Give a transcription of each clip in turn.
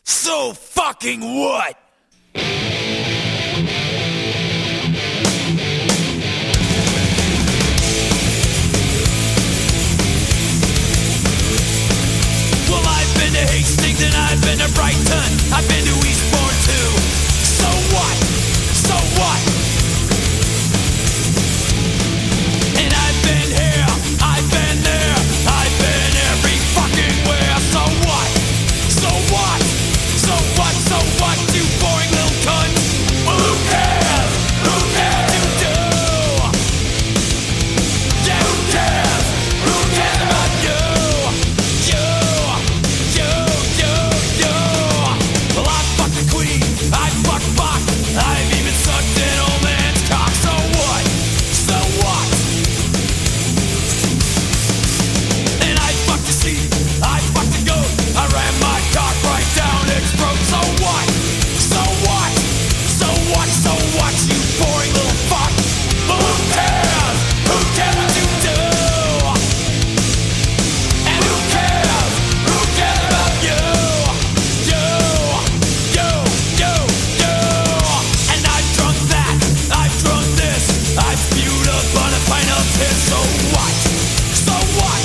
So fucking what? Well, I've been to Hastings and I've been to Brighton. I've been to Eastbourne too. So what? So what? And I've been here, I've been there, I've been every fucking where. So what? So what? So what? So what? You boring little cunt. Well, who cares? Who cares? You do. Yeah, who cares? Who cares about you? Well, I fucked the queen, I fucked Bach, I've even sucked an old man's cock. So what? So what? And I fucked the sheep, I fucked the goat, I ran my cock right down its throat. So what? So what? So what? So what? You boring little fuck. Well, who cares? Who cares what you do? And who cares? Who cares about you? And I've drunk that, I've drunk this, I've spewed up on a pint of piss. So what? So what?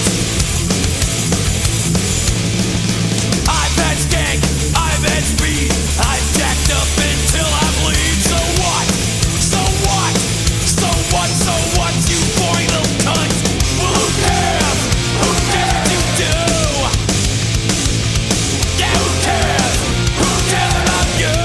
I've had skank, I've had speed, I've jacked up until I bleed. So what? So what? So what? So what? You boring little cunt. Well, who cares? Who cares what you do? Yeah, who cares? Who cares about you?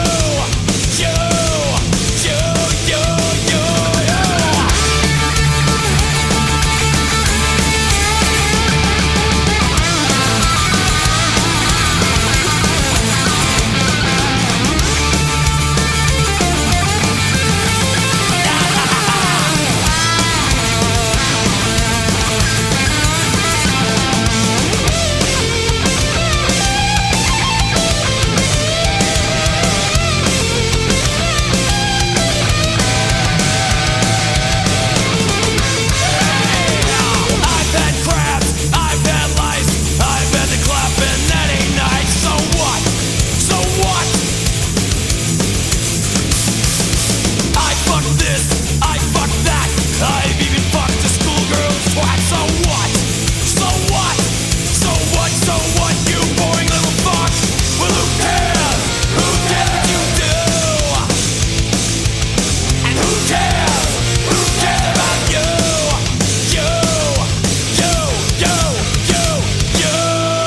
I've had crabs, I've had lice, I've had the clap and that ain't nice. So what? So what? I fucked this, I fucked that, I've even fucked a schoolgirl's twat. So what? So what? So what? So what? You boring little fuck. Well, who cares? Who cares what you do? And who cares? Who cares about you?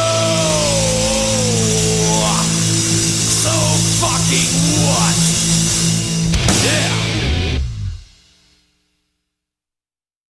So fucking what?